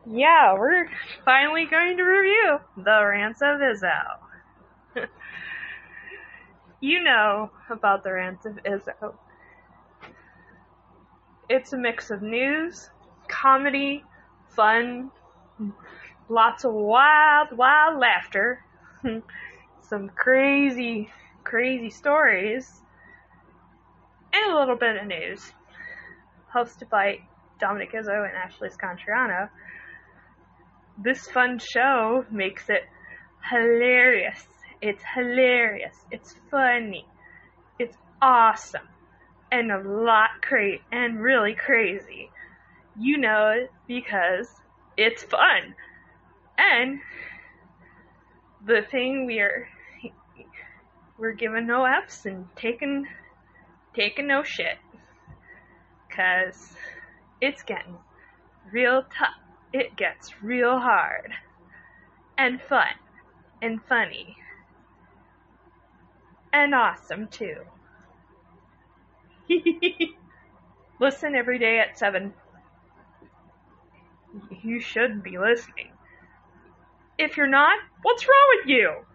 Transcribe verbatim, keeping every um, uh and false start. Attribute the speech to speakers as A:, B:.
A: Yeah, we're finally going to review The Rants of Izzo. You know about The Rants of Izzo. It's a mix of news, comedy, fun, lots of wild, wild laughter, some crazy, crazy stories, and a little bit of news. Hosted by Dominic Izzo and Ashley Scontriano. This fun show makes it hilarious. It's hilarious. It's funny. It's awesome. And a lot cra- and really crazy. You know it because it's fun. And the thing we are we're giving no F's and taking taking no shit. Cause it's getting real tough. It gets real hard. And fun. And funny. And awesome too. Listen every day at seven. You should be listening. If you're not, what's wrong with you?